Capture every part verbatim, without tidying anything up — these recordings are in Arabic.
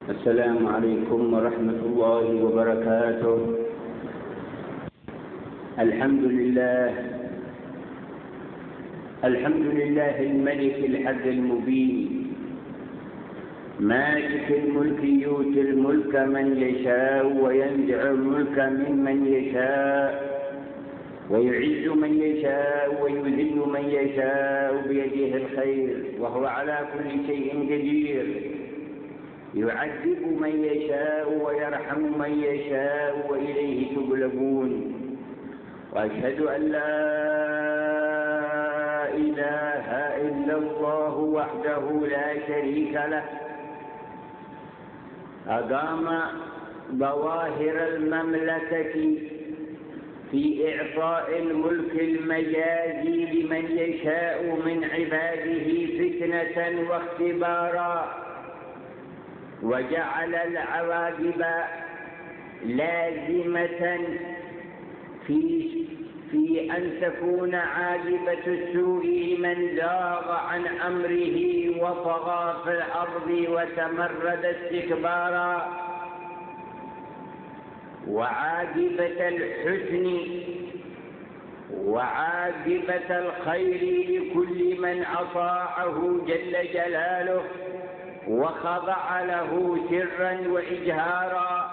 السلام عليكم ورحمة الله وبركاته. الحمد لله الحمد لله الملك الحق المبين، مالك الملك يؤتي الملك من يشاء وينزع الملك ممن يشاء ويعز من يشاء ويذل من يشاء بيده الخير، وهو على كل شيء قدير، يعذب من يشاء ويرحم من يشاء وإليه تقلبون. وأشهد أن لا إله إلا الله وحده لا شريك له، أقام ظواهر المملكة في إعطاء الملك المجازي لمن يشاء من عباده فتنة واختبارا، وجعل العواقب لازمة في في أن تكون عاقبة السوء لمن زاغ عن أمره وطغى في الأرض وتمرد استكبارا، وعاقبة الحسن وعاقبة الخير لكل من أطاعه جل جلاله وخضع له سرا وإجهارا،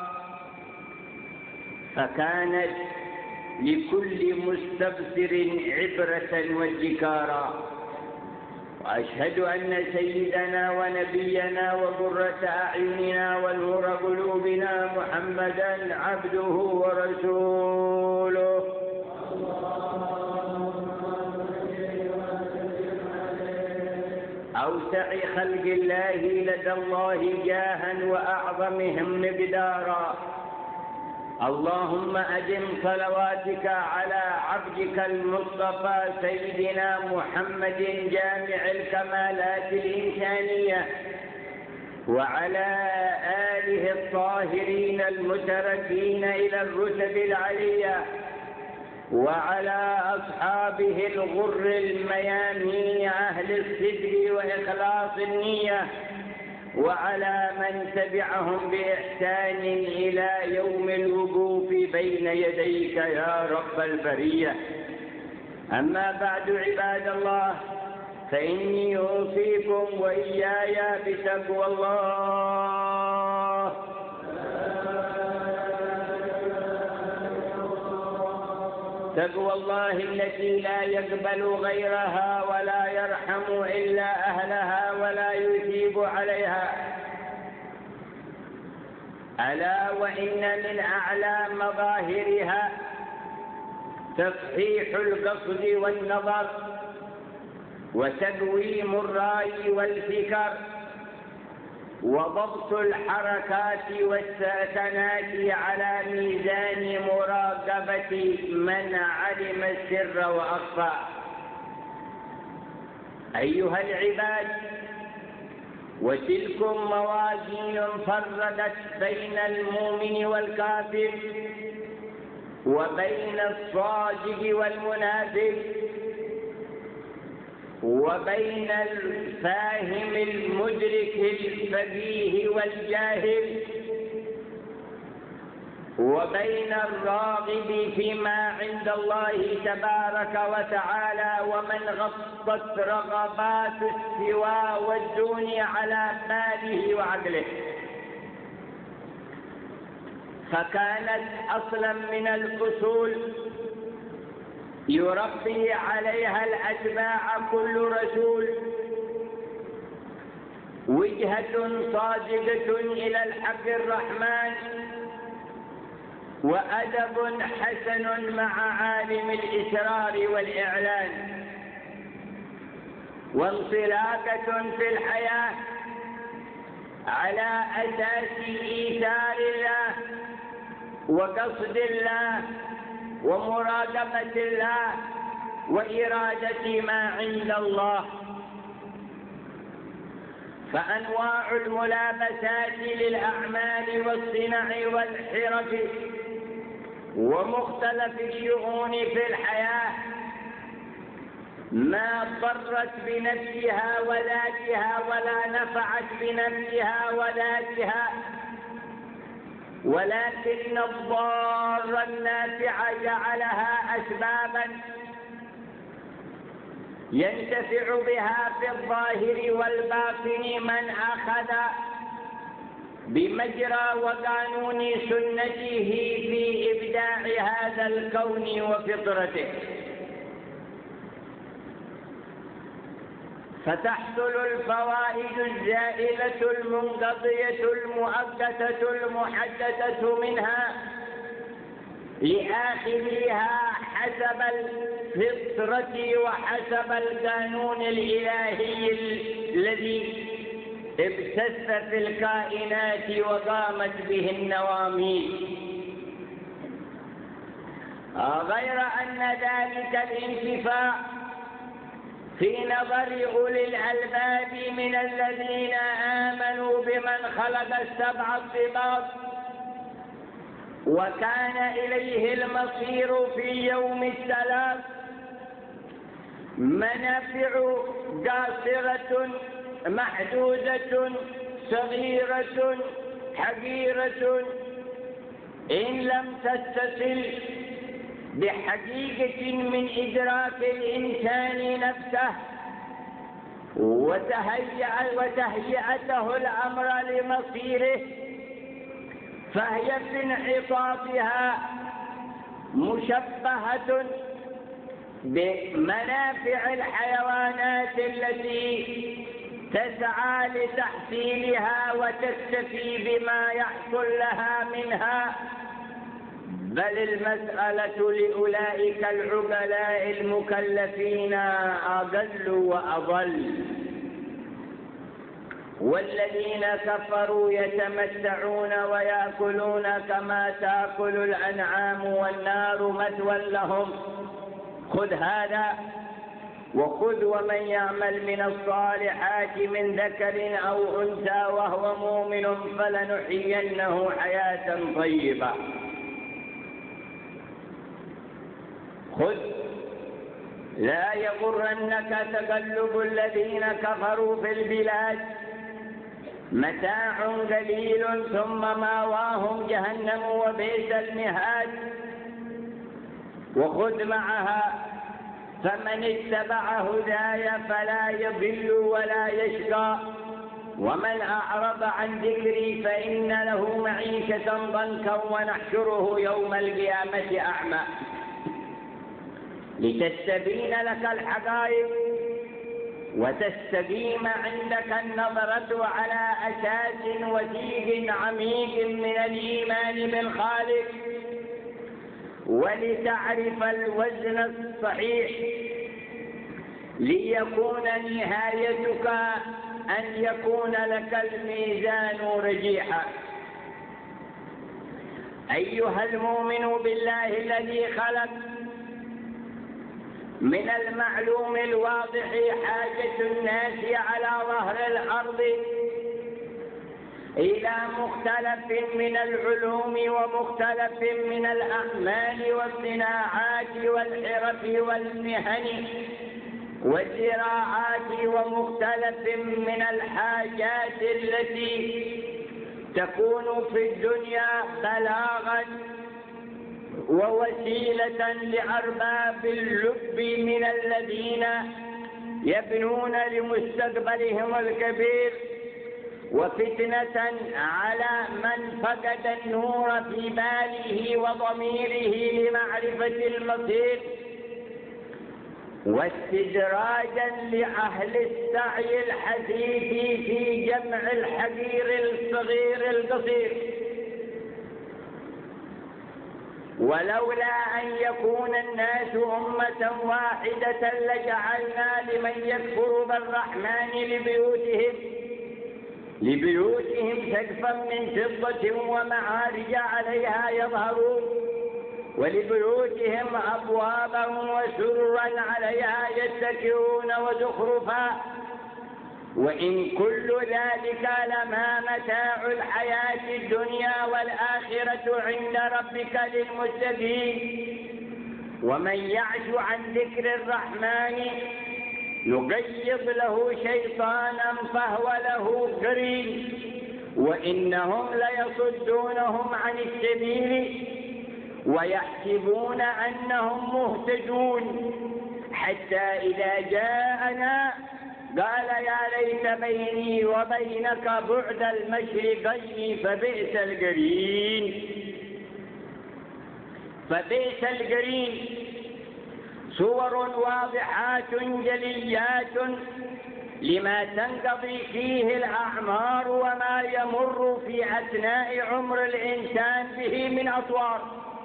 فكانت لكل مستبصر عبرة وذكارا. وأشهد أن سيدنا ونبينا وقرة أعيننا ونور قلوبنا محمدا عبده ورسوله، أوسع خلق الله لدى الله جاها وأعظمهم مقدارا. اللهم أدم صلواتك على عبدك المصطفى سيدنا محمد جامع الكمالات الإنسانية، وعلى آله الطاهرين المتركين إلى الرتب العلية، وعلى أصحابه الغر الميامين أهل الصدق وإخلاص النية، وعلى من تبعهم بإحسان إلى يوم الوقوف بين يديك يا رب البرية. أما بعد عباد الله، فإني أوصيكم وإياي بتقوى الله. تقوى الله التي لا يقبل غيرها ولا يرحم إلا أهلها ولا يثيب عليها. ألا وإن من أعلى مظاهرها تصحيح القصد والنظر وتقويم الرأي والفكر وضبط الحركات والسكنات على ميزان مراقبة من علم السر وأخفى. أيها العباد، وتلكم موازين فرقت بين المؤمن والكافر، وبين الصادق والمنافق، وبين الفاهم المدرك الفقيه والجاهل، وبين الراغب فيما عند الله تبارك وتعالى ومن غطت رغبات السوى والدون على ماله وعقله. فكانت أصلا من الأصول يربي عليها الأتباع كل رسول وجهة صادقة إلى الحق الرحمن، وأدب حسن مع عالم الإسرار والإعلان، وانطلاقة في الحياة على أساس إيثار الله وقصد الله ومراقبة الله وإرادة ما عند الله. فأنواع الملابسات للأعمال والصنع والحرف ومختلف الشؤون في الحياة ما ضرت بنفسها وذاتها ولا نفعت بنفسها وذاتها، ولكن الضار النافع جعلها أسبابا ينتفع بها في الظاهر والباطن من أخذ بمجرى وقانون سنته في إبداع هذا الكون وفطرته، فتحصل الفوائد الزائلة المنقضية المؤقتة المحددة منها لآخذها حسب الفطرة وحسب القانون الإلهي الذي ابتث في الكائنات وقامت به النواميس، غير أن ذلك الانتفاع في نظر أولي الألباب من الذين آمنوا بمن خلق السبع الطباق وكان إليه المصير في يوم الثلاث منافع قاصرة محدودة صغيرة حقيرة إن لم تتصل بحقيقة من إدراك الإنسان نفسه وتهيئته الأمر لمصيره، فهي في انعطافها مشبهة بمنافع الحيوانات التي تسعى لتحصيلها وتكتفي بما يحصل لها منها، بل المسألة لأولئك العقلاء المكلفين أقل وأضل. والذين كفروا يتمتعون ويأكلون كما تأكل الأنعام والنار مثوى لهم. خذ هذا وخذ ومن يعمل من الصالحات من ذكر أو أنثى وهو مؤمن فلنحيينه حياة طيبة. خذ لا يغرنك تقلب الذين كفروا في البلاد، متاع قليل ثم ماواهم جهنم وبئس المهاد. وخذ معها فمن اتبع هداي فلا يضل ولا يشقى، ومن أعرض عن ذكري فإن له معيشة ضنكا ونحشره يوم القيامة أعمى. لتستبين لك الحقائق وتستقيم عندك النظرة على أساس وثيق عميق من الإيمان بالخالق، ولتعرف الوزن الصحيح ليكون نهايتك أن يكون لك الميزان رجيحا. أيها المؤمن بالله الذي خلق، من المعلوم الواضح حاجة الناس على ظهر الأرض إلى مختلف من العلوم ومختلف من الأعمال والصناعات والحرف والمهن والزراعات، ومختلف من الحاجات التي تكون في الدنيا بلاغا ووسيلة لأرباب اللب من الذين يبنون لمستقبلهم الكبير، وفتنة على من فقد النور في باله وضميره لمعرفة المصير، واستدراجا لأهل السعي الحثيث في جمع الحقير الصغير القصير. ولولا أن يكون الناس أمة واحدة لجعلنا لمن يكفر بالرحمن لبيوتهم لبيوتهم سقفا من فضة ومعارج عليها يظهرون، ولبيوتهم أبوابا وسررا عليها يتكئون وزخرفا، وإن كل ذلك لما متاع الحياة الدنيا والآخرة عند ربك للمتقين. ومن يعش عن ذكر الرحمن نقيض له شيطانا فهو له قرين وإنهم ليصدونهم عن السبيل ويحسبون أنهم مهتدون حتى إذا جاءنا قال يا ليت بيني وبينك بعد المشرقين فبئس القرين فبئس القرين. صور واضحات جليات لما تنقضي فيه الأعمار وما يمر في أثناء عمر الإنسان به من أطوار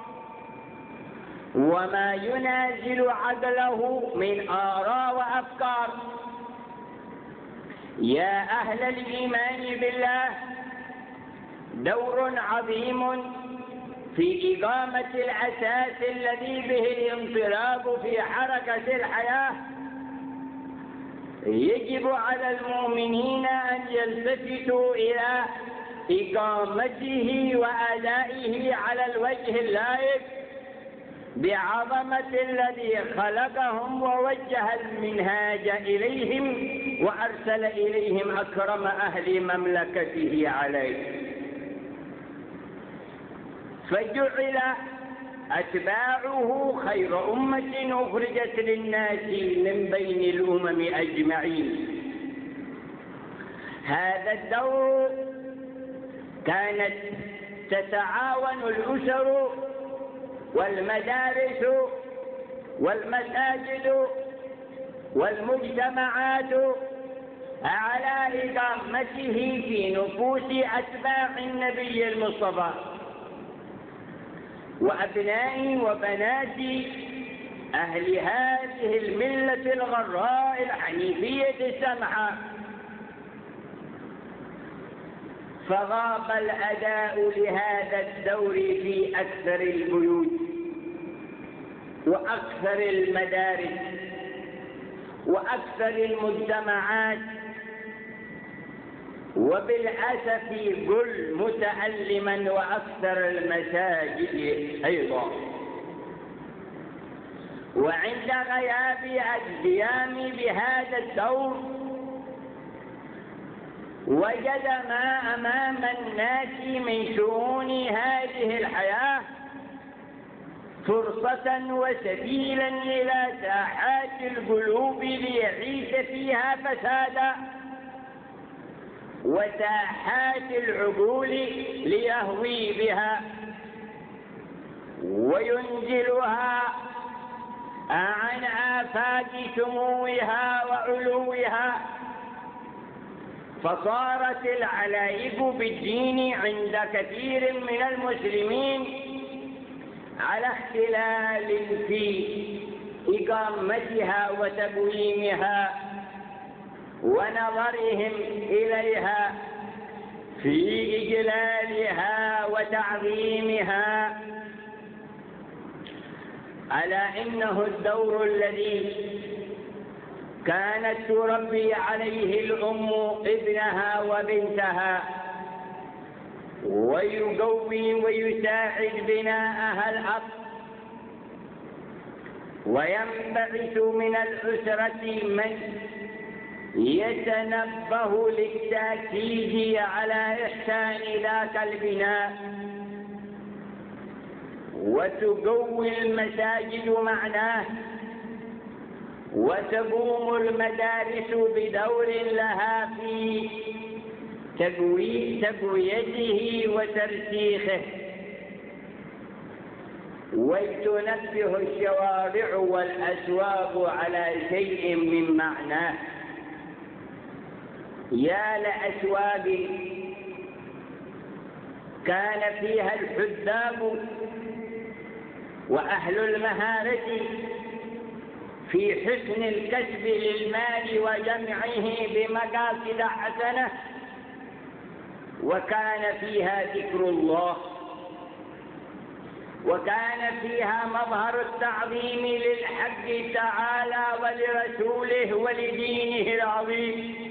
وما ينازل عقله من آراء وأفكار. يا أهل الإيمان بالله، دور عظيم في إقامة الأساس الذي به الانطلاق في حركة الحياة يجب على المؤمنين أن يلتفتوا إلى إقامته وأدائه على الوجه اللائق بعظمة الذي خلقهم ووجه المنهاج إليهم وأرسل إليهم أكرم أهل مملكته عليه، فجعل أتباعه خير أمة أخرجت للناس من بين الأمم أجمعين. هذا الدور كانت تتعاون الأسر والمدارس والمساجد والمجتمعات على إقامته في نفوس أتباع النبي المصطفى وأبناء وبنات أهل هذه الملة الغراء الحنيفية السمحة. فغاب الأداء لهذا الدور في أكثر البيوت وأكثر المدارس وأكثر المجتمعات، وبالأسف قل متألما وأكثر المساجد أيضا. وعند غياب القيام بهذا الدور وجد ما أمام الناس من شؤون هذه الحياة فرصة وسبيلا إلى ساحات القلوب ليعيش فيها فسادا وساحات العقول ليهوي بها وينزلها عن آفاق سموها وعلوها. فصارت العلايق بالدين عند كثير من المسلمين على اختلال في إقامتها وتقويمها ونظرهم إليها في إجلالها وتعظيمها. ألا إنه الدور الذي كانت تربي عليه الأم ابنها وبنتها ويقوي ويساعد بناءها الأب، وينبعث من الأسرة من يتنبه للتأكيد على إحسان ذاك البناء، وتقوي المساجد معناه، وتقوم المدارس بدور لها في تقويته وترسيخه، وتنبه الشوارع والأسواق على شيء من معناه. يا لأسواق كان فيها الحذاق وأهل المهارة في حسن الكسب للمال وجمعه بمقاصد حسنة، وكان فيها ذكر الله، وكان فيها مظهر التعظيم للحق تعالى ولرسوله ولدينه العظيم،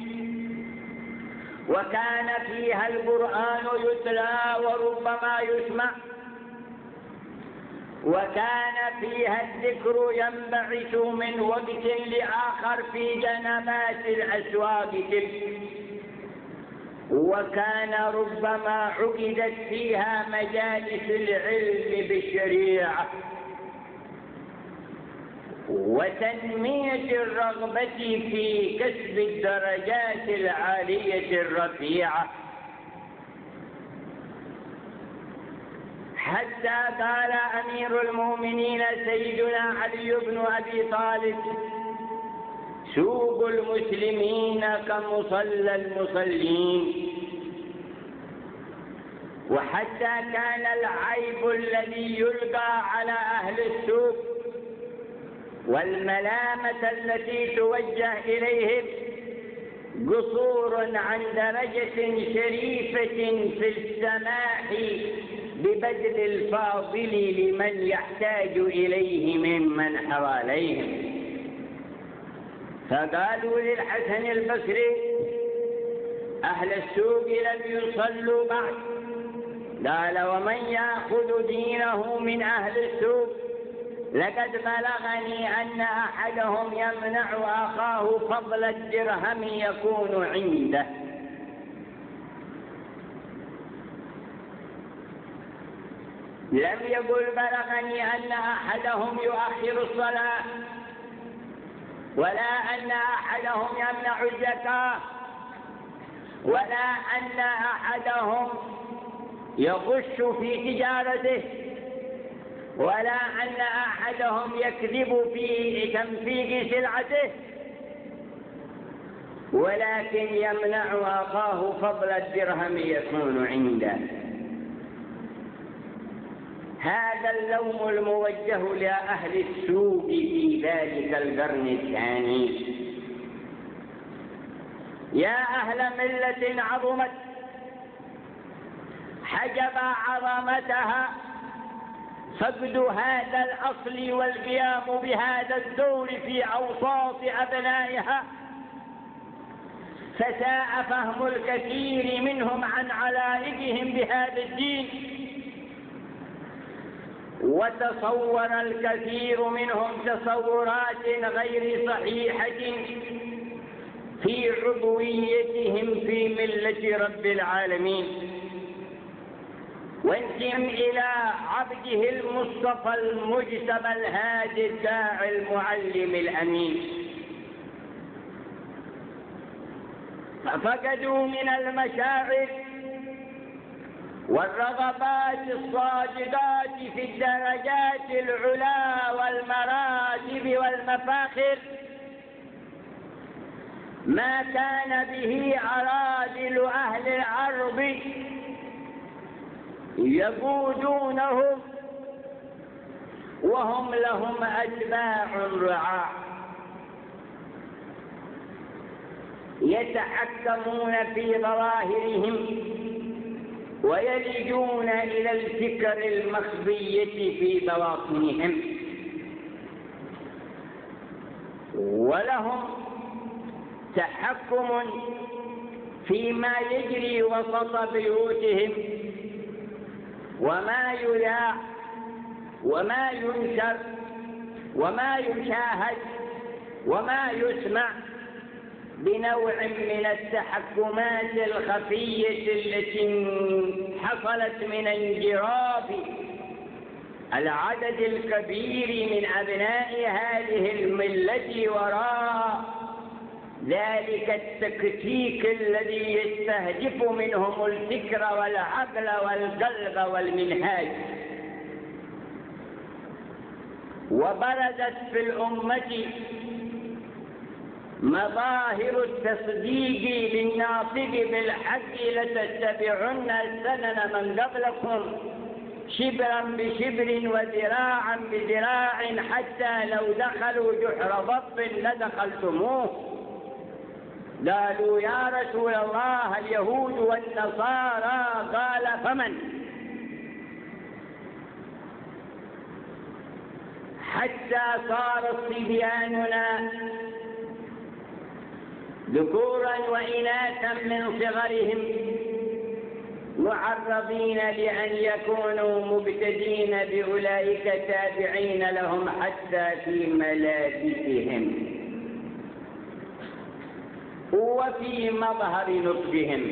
وكان فيها القرآن يتلى وربما يسمع، وكان فيها الذكر ينبعث من وقت لآخر في جنبات الأسواق تلك، وكان ربما عقدت فيها مجالس العلم بالشريعة وتنمية الرغبة في كسب الدرجات العالية الرفيعة، حتى قال أمير المؤمنين سيدنا علي بن أبي طالب: سوق المسلمين كمصلى المصلين. وحتى كان العيب الذي يلقى على أهل السوق والملامة التي توجه إليهم قصور عن درجة شريفة في السماح ببذل الفاضل لمن يحتاج إليه ممن حواليهم. فقالوا للحسن البصري: أهل السوق لم يصلوا بعد. قال: ومن يأخذ دينه من أهل السوق؟ لقد بلغني أن أحدهم يمنع أخاه فضل الدرهم يكون عنده. لم يقل بلغني أن أحدهم يؤخر الصلاة، ولا أن أحدهم يمنع الزكاة، ولا أن أحدهم يغش في تجارته، ولا أن أحدهم يكذب في تنفيذ سلعته، ولكن يمنع أخاه فضل الدرهم يكون عنده. هذا اللوم الموجه لأهل السوق في ذلك القرن الثاني. يا أهل ملة عظمت حجب عظمتها فقد هذا الأصل والقيام بهذا الدور في أوساط أبنائها، فساء فهم الكثير منهم عن علائقهم بهذا الدين، وتصور الكثير منهم تصورات غير صحيحة في عضويتهم في ملة رب العالمين. وانتم إلى عبده المصطفى المجتبى الهادي الداعي المعلم الأمين، ففقدوا من المشاعر والرغبات الصادقات في الدرجات العلا والمراتب والمفاخر ما كان به أراذل أهل الأرض يقودونهم وهم لهم أتباع رعاع، يتحكمون في ظواهرهم ويلجون إلى الفكر المخبية في بواطنهم، ولهم تحكم فيما يجري وسط بيوتهم، وما يذاع وما ينشر وما يشاهد وما يسمع، بنوع من التحكمات الخفية التي حصلت من انجراف العدد الكبير من أبناء هذه الملة وراء ذلك التكتيك الذي يستهدف منهم الفكر والعقل والقلب والمنهاج. وبرزت في الأمة مظاهر التصديق للناطق بالحق: لتتبعن سنن من قبلكم شبرا بشبر وذراعا بذراع حتى لو دخلوا جحر ضب لدخلتموه. قالوا: يا رسول الله اليهود والنصارى. قال: فمن؟ حتى صار صبياننا ذكورا وإناثا من صغرهم معرضين لأن يكونوا مبتدين بأولئك تابعين لهم حتى في ملابسهم وفي مظهر نطقهم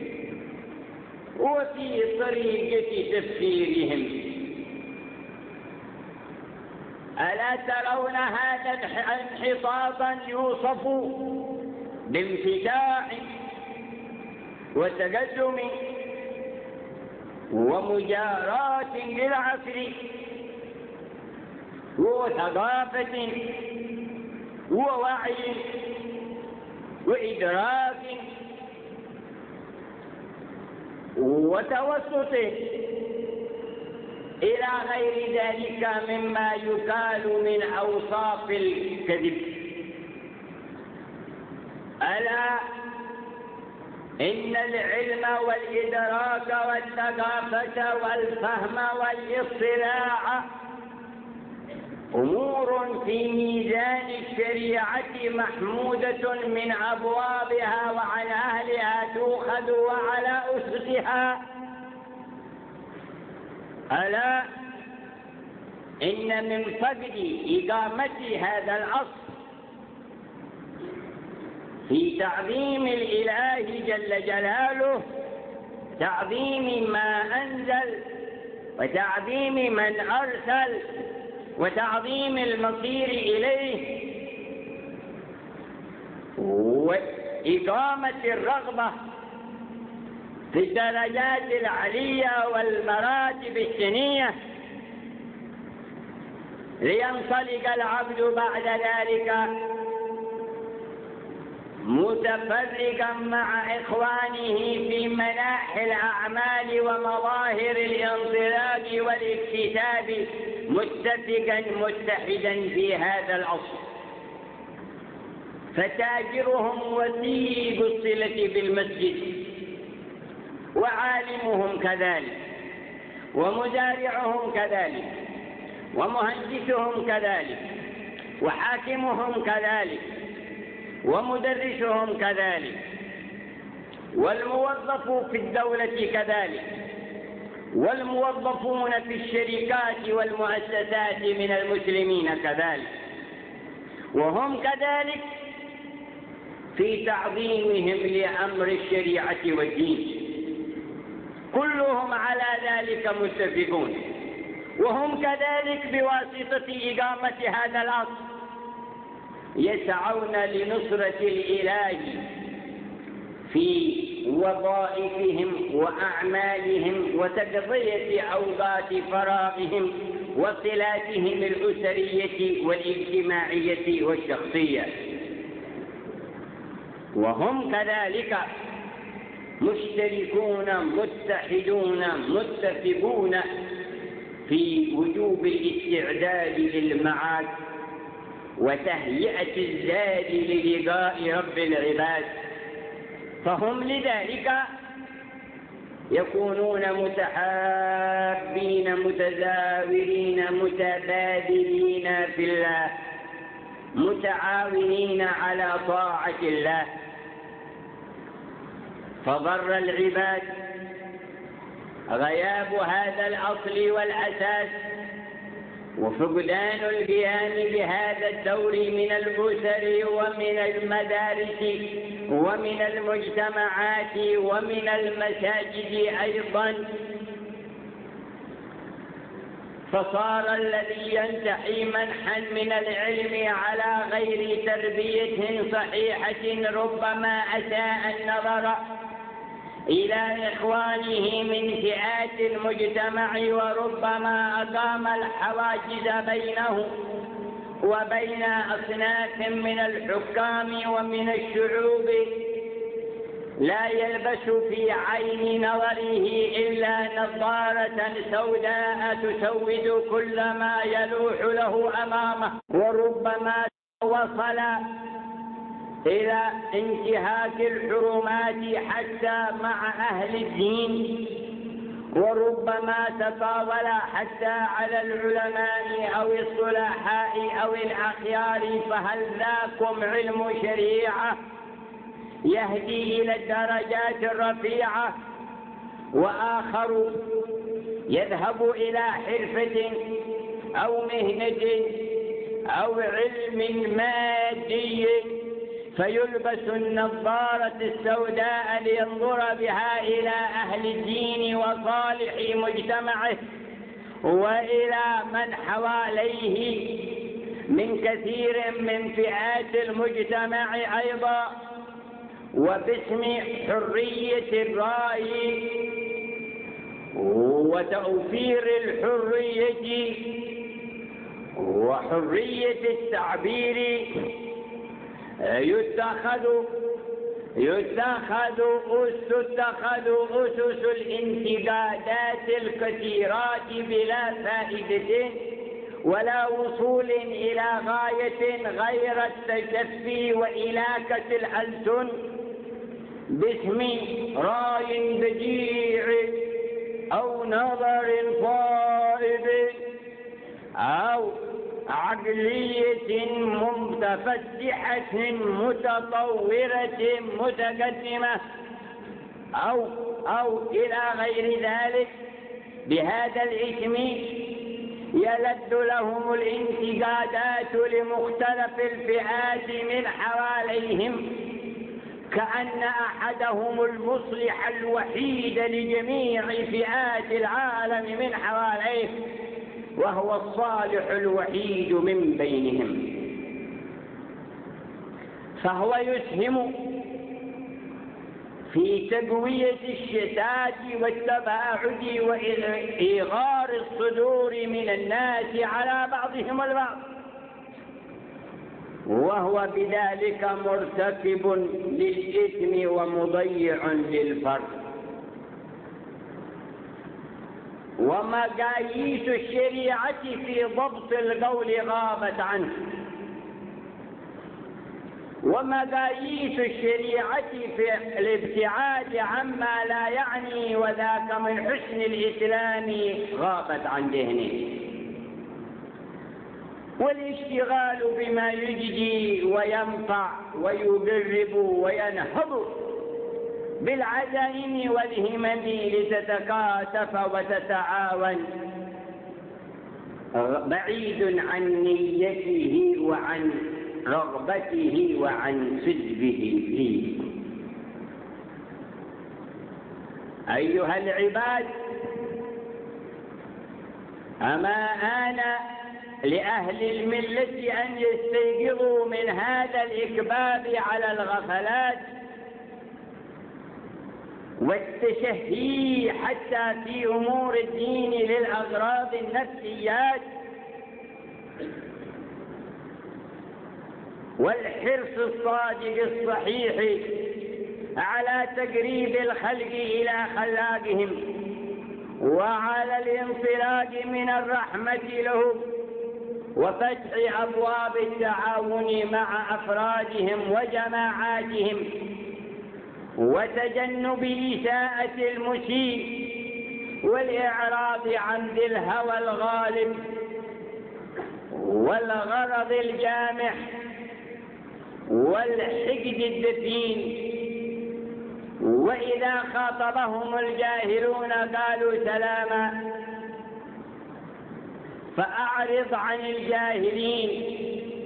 وفي طريقة تفسيرهم. ألا ترون هذا انحطاطا يوصف بانفتاح وتقدم ومجاراة للعصر وثقافة ووعي وإدراك وتوسط إلى غير ذلك مما يقال من أوصاف الكذب. ألا إن العلم والإدراك والثقافة والفهم والاطلاع أمور في ميزان الشريعة محمودة من أبوابها وعن أهلها تؤخذ وعلى أسسها. ألا إن من فقد إقامة هذا الأصل في تعظيم الإله جل جلاله تعظيم ما أنزل وتعظيم من أرسل وتعظيم المصير إليه وإقامة الرغبة في الدرجات العلية والمراتب السنية لينطلق العبد بعد ذلك متفرقا مع إخوانه في مناحي الأعمال ومظاهر الانطلاق والاكتساب متفقا متحدا في هذا الأصل. فتاجرهم وثيق الصلة بالمسجد وعالمهم كذلك ومزارعهم كذلك ومهندسهم كذلك وحاكمهم كذلك ومدرسهم كذلك والموظف في الدولة كذلك والموظفون في الشركات والمؤسسات من المسلمين كذلك، وهم كذلك في تعظيمهم لأمر الشريعة والدين، كلهم على ذلك متفقون، وهم كذلك بواسطة إقامة هذا الأصل يسعون لنصرة الإله في وظائفهم وأعمالهم وتقضية أوقات فراغهم وصلاتهم الأسرية والاجتماعية والشخصية، وهم كذلك مشتركون متحدون متفقون في وجوب الاستعداد للمعاد وتهيئة الزاد للقاء رب العباد، فهم لذلك يكونون متحابين متزاورين متبادلين في الله متعاونين على طاعة الله. فضر العباد غياب هذا الأصل والأساس وفقدان القيام بهذا الدور من الأسر ومن المدارس ومن المجتمعات ومن المساجد أيضا، فصار الذي ينتحي منحا من العلم على غير تربية صحيحة ربما أساء النظر إلى إخوانه من فئات المجتمع، وربما أقام الحواجز بينه وبين أصناف من الحكام ومن الشعوب لا يلبس في عين نظره إلا نظارة سوداء تسود كل ما يلوح له أمامه، وربما وصل إلى انتهاك الحرمات حتى مع أهل الدين، وربما تطاول حتى على العلماء أو الصلحاء أو الأخيار، فهل ذاكم علم شريعة يهدي إلى الدرجات الرفيعة وآخر يذهب إلى حرفة أو مهنة أو علم مادي فيلبس النظارة السوداء لينظر بها إلى أهل الدين وصالح مجتمعه وإلى من حواليه من كثير من فئات المجتمع أيضا، وباسم حرية الرأي وتوفير الحرية وحرية التعبير يتخذ يتخذ تتخذ أسس الانتقادات الكثيرات بلا فائدة ولا وصول إلى غاية غير التشفي وإلاكة الألسن باسم رأي بديع أو نظر صائب أو عقلية متفتحة متطورة متقدمة أو أو إلى غير ذلك. بهذا الاسم يلد لهم الانتقادات لمختلف الفئات من حواليهم كأن أحدهم المصلح الوحيد لجميع فئات العالم من حواليه وهو الصالح الوحيد من بينهم، فهو يسهم في تقوية الشتات والتباعد وإيغار الصدور من الناس على بعضهم البعض، وهو بذلك مرتكب للإثم ومضيع للفرد. ومقاييس الشريعة في ضبط القول غابت عنه، ومقاييس الشريعة في الابتعاد عما لا يعني وذاك من حسن الإسلام غابت عن ذهنه، والاشتغال بما يجدي وينفع ويقرب وينهض بالعزائم والهمم لتتكاتف وتتعاون بعيد عن نيته وعن رغبته وعن سجبه فيه. أيها العباد، أما آن لأهل الملة أن يستيقظوا من هذا الإكباب على الغفلات والتشهي حتى في أمور الدين للأغراض النفسيات والحرص الصادق الصحيح على تقريب الخلق إلى خلاقهم وعلى الانطلاق من الرحمة لهم وفتح أبواب التعاون مع أفرادهم وجماعاتهم وتجنب إساءة المسيء والإعراض عن ذي الهوى الغالب والغرض الجامح والحقد الدفين. وإذا خاطبهم الجاهلون قالوا سلاما، فأعرض عن الجاهلين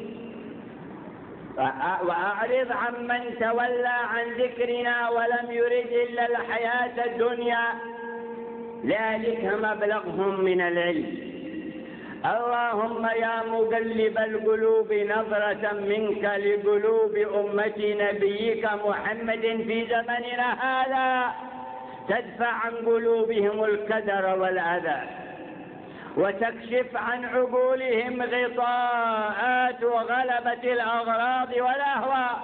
وأعرض عن من تولى عن ذكرنا ولم يرد إلا الحياة الدنيا، ذلك مبلغهم من العلم. اللهم يا مقلب القلوب نظرة منك لقلوب أمة نبيك محمد في زمننا هذا تدفع عن قلوبهم الكدر والأذى وتكشف عن عقولهم غطاءات وغلبة الأغراض والأهواء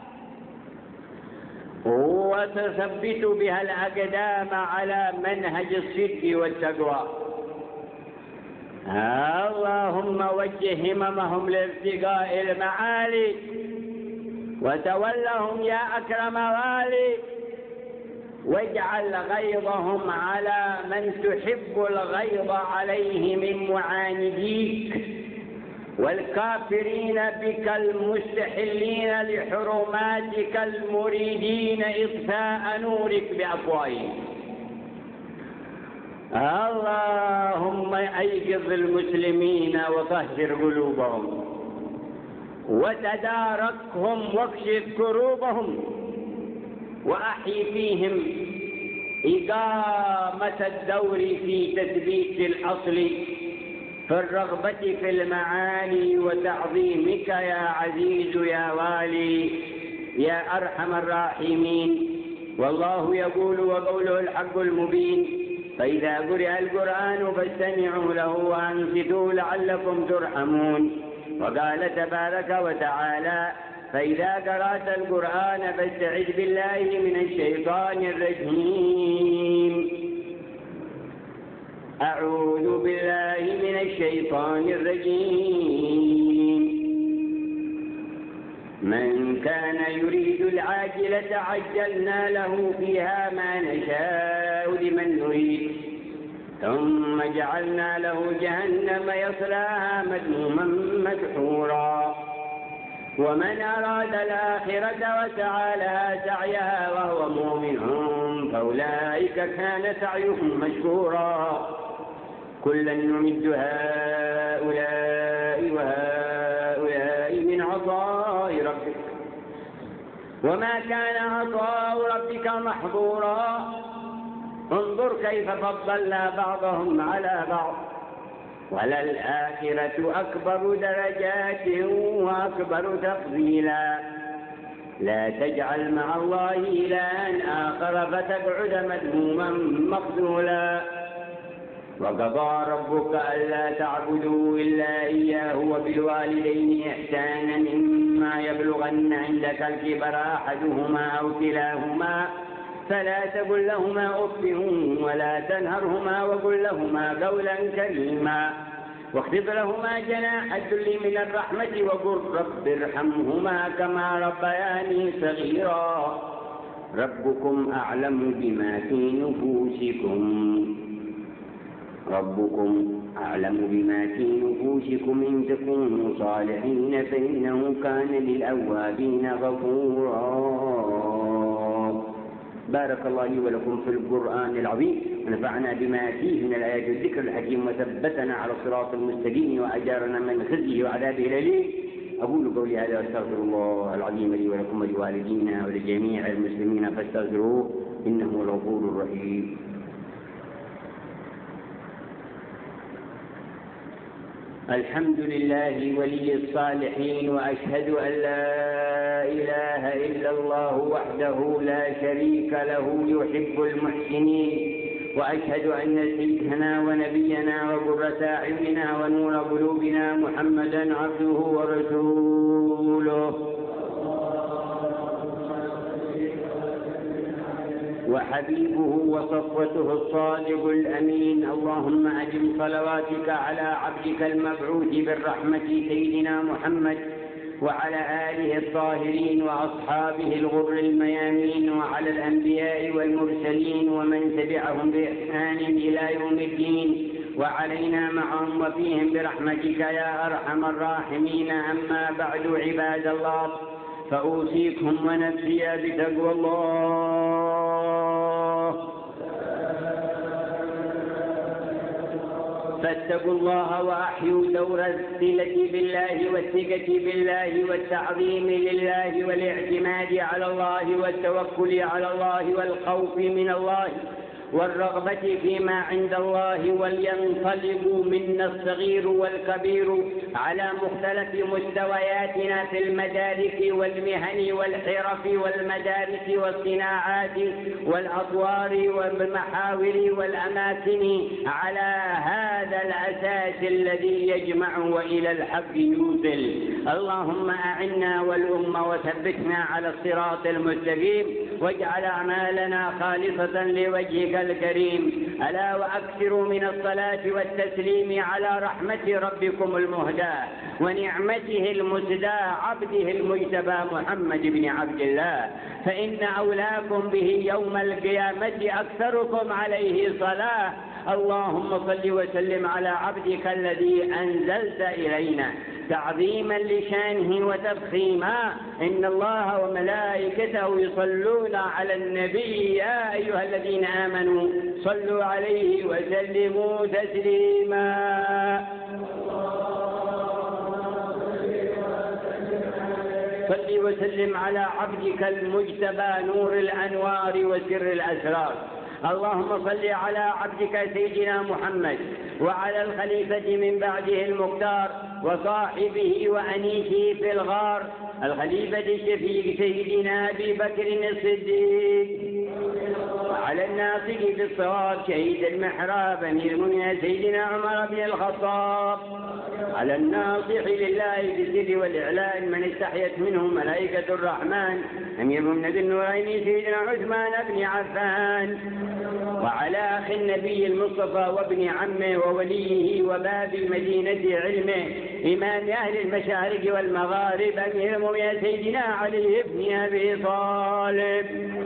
وتثبت بها الأقدام على منهج الصدق والتقوى. اللهم وجه هممهم لارتقاء المعالي وتولهم يا أكرم والي، واجعل غيظهم على من تحب الغيظ عليه من معانديك والكافرين بك المستحلين لحرماتك المريدين إطفاء نورك بأفواههم. اللهم أيقظ المسلمين وطهر قلوبهم وتداركهم واكشف كروبهم وأحي فيهم إقامة الدور في تثبيت الأصل في الرغبة في المعالي وتعظيمك يا عزيز يا والي يا أرحم الراحمين. والله يقول وقوله الحق المبين: فإذا قرئ القرآن فاستمعوا له وأنصتوا لعلكم ترحمون. وقال تبارك وتعالى: فإذا قرأت القرآن فاستعذ بالله من الشيطان الرجيم. أعوذ بالله من الشيطان الرجيم. من كان يريد العاجلة عجلنا له فيها ما نشاء لمن نريد ثم جعلنا له جهنم يصلاها مذموما مدحورا. ومن أراد الآخرة وسعى لها سعيها وهو مؤمن فأولئك كان سعيهم مشكورا. كلا نمد هؤلاء وهؤلاء من عطاء ربك وما كان عطاء ربك محظورا. انظر كيف فضلنا بعضهم على بعض وللآخرة أكبر درجات وأكبر تفضيلا. لا تجعل مع الله إلها آخر فتقعد مذموما مخذولا. وقضى ربك ألا تعبدوا إلا إياه وبالوالدين إحسانا إما يبلغن عندك الكبر أحدهما أو كلاهما فلا تقل لهما أف ولا تنهرهما وقل لهما قولا كريما واخفض لهما جناح الذل من الرحمة وقل رب ارحمهما كما ربياني صغيرا. ربكم أعلم بما في نفوسكم ربكم أعلم بما في نفوسكم إن تكونوا صالحين فإنه كان للأوابين غفورا. بارك الله لي ولكم في القرآن العظيم ونفعنا بما فيه من الآيات والذكر الحكيم وثبتنا على الصراط المستقيم وأجارنا من خزيه وعذابه الأليم. أقول قولي هذا وأستغفر الله العظيم لي ولكم ولوالدينا ولجميع المسلمين فاستغفروه إنه هو الغفور الرحيم. الحمد لله ولي الصالحين وأشهد أن لا إله إلا الله وحده لا شريك له يحب المحسنين. وأشهد أن سيدنا ونبينا وقرة أعيننا ونور قلوبنا محمدا عبده ورسوله وحبيبه وصفوته الصادق الأمين. اللهم أجم صلواتك على عبدك المبعوث بالرحمة سيدنا محمد وعلى آله الطاهرين وأصحابه الغر الميامين وعلى الأنبياء والمرسلين ومن تبعهم بإحسان إلى يوم الدين وعلينا معهم وفيهم برحمتك يا أرحم الراحمين. أما بعد عباد الله فأوصيكم ونفسي بتقوى الله. فاتقوا الله وأحيوا دور الصلة بالله والثقة بالله والتعظيم لله والاعتماد على الله والتوكل على الله والخوف من الله والرغبة فيما عند الله. ولينطلقوا منا الصغير والكبير على مختلف مستوياتنا في المدارس والمهن والحرف والمدارس والصناعات والأطوار والمحاور والأماكن على هذا الأساس الذي يجمع وإلى الحق يوصل. اللهم أعنا والأمة وثبتنا على الصراط المستقيم واجعل أعمالنا خالصة لوجهك الكريم. ألا وأكثروا من الصلاة والتسليم على رحمة ربكم المهداة ونعمته المسداة عبده المجتبى محمد بن عبد الله، فإن أولاكم به يوم القيامة أكثركم عليه صلاة. اللهم صل وسلم على عبدك الذي أنزلت إلينا تعظيما لشانه وتفخيما. إن الله وملائكته يصلون على النبي يا أيها الذين آمنوا صلوا عليه وسلموا تسليما. صل وسلم على عبدك المجتبى نور الأنوار وسر الأسرار. اللهم صل على عبدك سيدنا محمد وعلى الخليفة من بعده المختار وصاحبه وأنيسه في الغار الخليفة الشفيق سيدنا أبي بكر الصديق، وعلى الناصر بالصواب شهيد المحراب أمير المؤمنين سيدنا عمر بن الخطاب، على الناصح لله بالسر والإعلان من استحيت منه ملائكة الرحمن أمير المؤمنين النورين سيدنا عثمان بن عفان، وعلى أخي النبي المصطفى وابن عمه ووليه وباب مدينة علمه إمام أهل المشارق والمغارب أمير المؤمنين سيدنا علي بن أبي طالب،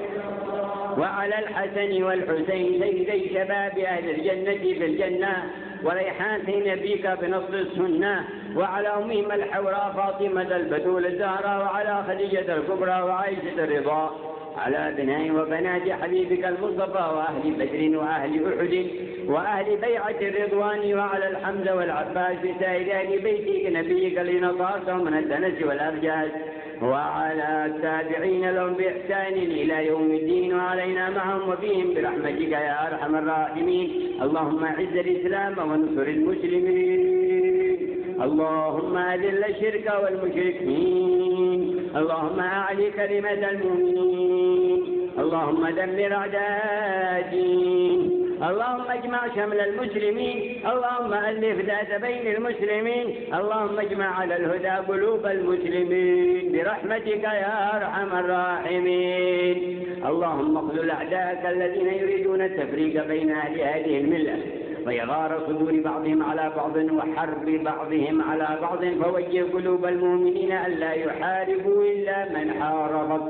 وعلى الحسن والحسين سيدي شباب أهل الجنة في الجنة وريحان نبيك بنصر السنة، وعلى أمهم الحوراء فاطمة البتول الزهراء، وعلى خديجة الكبرى وعائشة الرضا، على أبناء وبنات حبيبك المصطفى وأهل بدر وأهل أحد وأهل بيعة الرضوان، وعلى الحمزة والعباس بسائر أهل بيتك نبيك لنطارتهم من الدنس والأرجاس، وعلى التابعين لهم بإحسان إلى يوم الدين، وعلينا معهم وفيهم برحمتك يا أرحم الراحمين. اللهم أعز الإسلام وانصر المسلمين، اللهم أذل الشرك والمشركين، اللهم أعلي كلمة المؤمنين، اللهم دمر أعداء الدين، اللهم اجمع شمل المسلمين، اللهم ألف ذات بين المسلمين، اللهم اجمع على الهدى قلوب المسلمين برحمتك يا أرحم الراحمين. اللهم اخذل أعداءك الذين يريدون التفريق بين أهل هذه الملة وإغار صدور بعضهم على بعض وحرب بعضهم على بعض، فوجه قلوب المؤمنين ألا يحاربوا إلا من حاربك،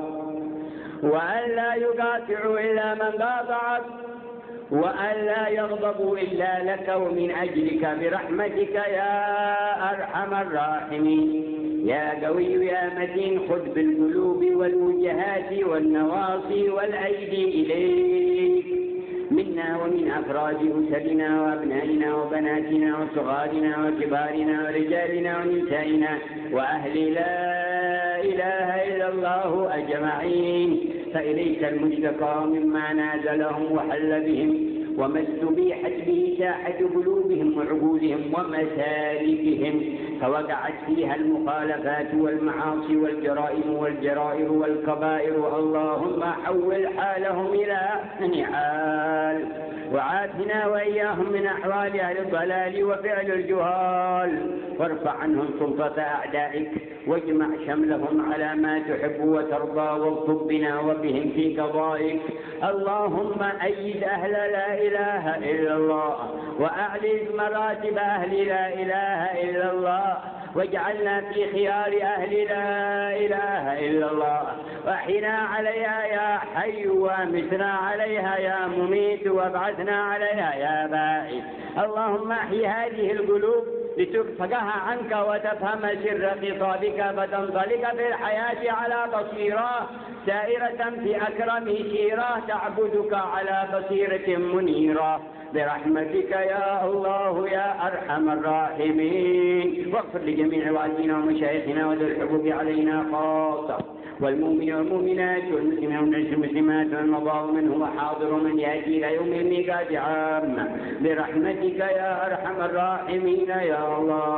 وألا يقاطعوا إلا من قاطعك، وألا يغضبوا إلا لك ومن أجلك برحمتك يا أرحم الراحمين. يا قوي يا متين خذ بالقلوب والوجهات والنواصي والأيدي إليك منا ومن أفراد أسرنا وأبنائنا وبناتنا وصغارنا وكبارنا ورجالنا ونسائنا وأهل لا إله إلا الله أجمعين، فإليك المشتكى مما نازلهم وحل بهم وما استبيحت به ساحة قلوبهم وعقولهم ومسالكهم، فوقعت فيها المخالفات والمعاصي والجرائم والجرائر والكبائر. اللهم حول حالهم إلى أحسن حال، وعافنا وإياهم من أحوال أهل الضلال وفعل الجهال، وارفع عنهم سلطة أعدائك واجمع شملهم على ما تحب وترضى، واغضب بنا وبهم في قضائك. اللهم أيد أهل لا إله إلا الله، وأعلي مراتب أهل لا إله إلا الله، واجعلنا في خيار أهل لا إله إلا الله، وأحينا عليها يا حي وامتنا عليها يا مميت، وابعثنا عليها يا باعث. اللهم أحي هذه القلوب لتفقها عنك وتفهم سر خطابك، فتنطلق في الحياة على بصيرة سائرة في أكرم سيرة، تعبدك على بصيرة منيرة برحمتك يا الله يا أرحم الراحمين. واغفر لجميع والدينا ومشايخنا وذو الحقوق علينا خاصة، والمؤمنين والمؤمنات والمسلمين والمسلمات والمضى من هو حاضر ومن يأتي إلى يوم الميقات عامة برحمتك يا أرحم الراحمين يا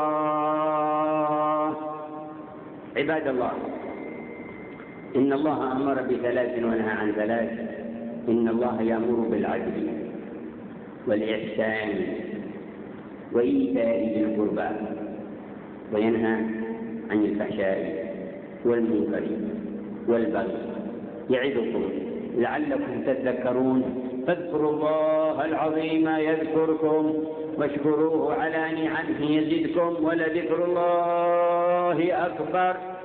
الله. عباد الله، إن الله أمر بثلاث ونهى عن ثلاث. إن الله يأمر بالعدل والإحسان وإيتاء ذي القربى، وينهى عن الفحشاء والمنكر والبغي، يعظكم لعلكم تذكرون. فاذكروا الله العظيم يذكركم، واشكروه على نعمه يزدكم، ولذكر الله أكبر.